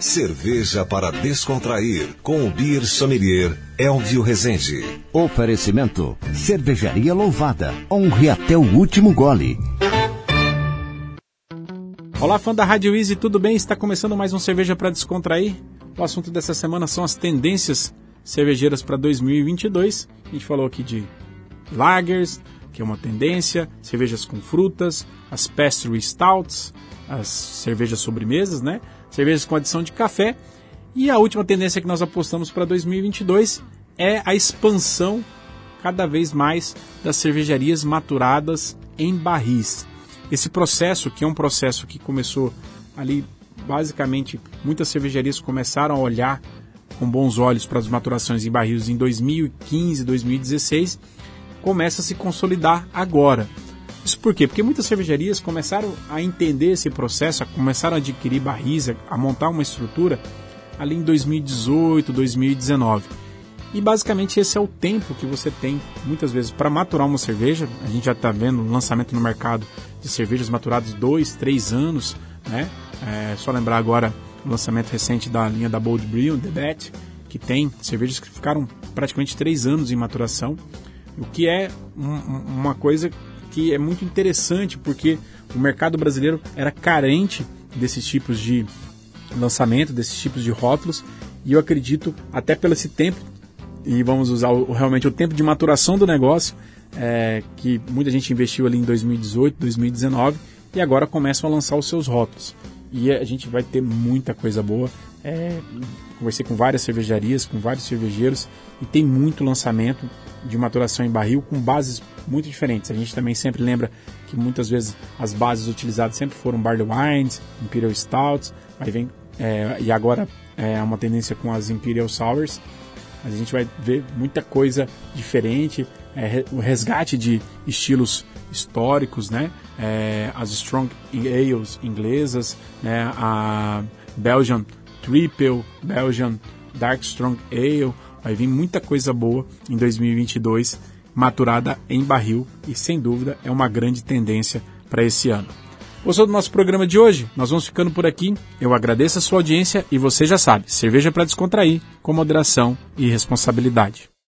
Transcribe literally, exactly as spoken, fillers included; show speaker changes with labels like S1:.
S1: Cerveja para descontrair, com o Beer Sommelier Elvio Rezende.
S2: Oferecimento: Cervejaria Louvada. Honre até o último gole.
S3: Olá, fã da Rádio Easy, tudo bem? Está começando mais um Cerveja para Descontrair. O assunto dessa semana são as tendências cervejeiras para dois mil e vinte e dois. A gente falou aqui de lagers, que é uma tendência, cervejas com frutas, as pastry stouts, as cervejas sobremesas, né? Cervejas com adição de café. E a última tendência que nós apostamos para dois mil e vinte e dois é a expansão cada vez mais das cervejarias maturadas em barris. Esse processo, que é um processo que começou ali, basicamente, muitas cervejarias começaram a olhar com bons olhos para as maturações em barris em dois mil e quinze, dois mil e dezesseis, começa a se consolidar agora. Isso por quê? Porque muitas cervejarias começaram a entender esse processo, começaram a adquirir barris, a montar uma estrutura ali em dois mil e dezoito, dois mil e dezenove. E basicamente esse é o tempo que você tem, muitas vezes, para maturar uma cerveja. A gente já está vendo lançamento no mercado de cervejas maturadas dois, três anos, né? É só lembrar agora o lançamento recente da linha da Bold Brew, The Bet, que tem cervejas que ficaram praticamente três anos em maturação, o que é um, uma coisa que é muito interessante, porque o mercado brasileiro era carente desses tipos de lançamento, desses tipos de rótulos, e eu acredito, até pelo esse tempo, e vamos usar o, realmente o tempo de maturação do negócio, é, que muita gente investiu ali em dois mil e dezoito, dois mil e dezenove, e agora começam a lançar os seus rótulos. E a gente vai ter muita coisa boa. É, conversei com várias cervejarias, com vários cervejeiros, e tem muito lançamento de maturação em barril com bases muito diferentes. A gente também sempre lembra que muitas vezes as bases utilizadas sempre foram Barley Wines, Imperial Stouts, aí vem, é, e agora é uma tendência com as Imperial Sours. Mas a gente vai ver muita coisa diferente, é, o resgate de estilos históricos, né? É, as Strong Ales inglesas, né? A Belgian Triple, Belgian Dark Strong Ale. Vai vir muita coisa boa em dois mil e vinte e dois, maturada em barril, e sem dúvida é uma grande tendência para esse ano. Gostou do nosso programa de hoje? Nós vamos ficando por aqui. Eu agradeço a sua audiência e você já sabe, cerveja para descontrair, com moderação e responsabilidade.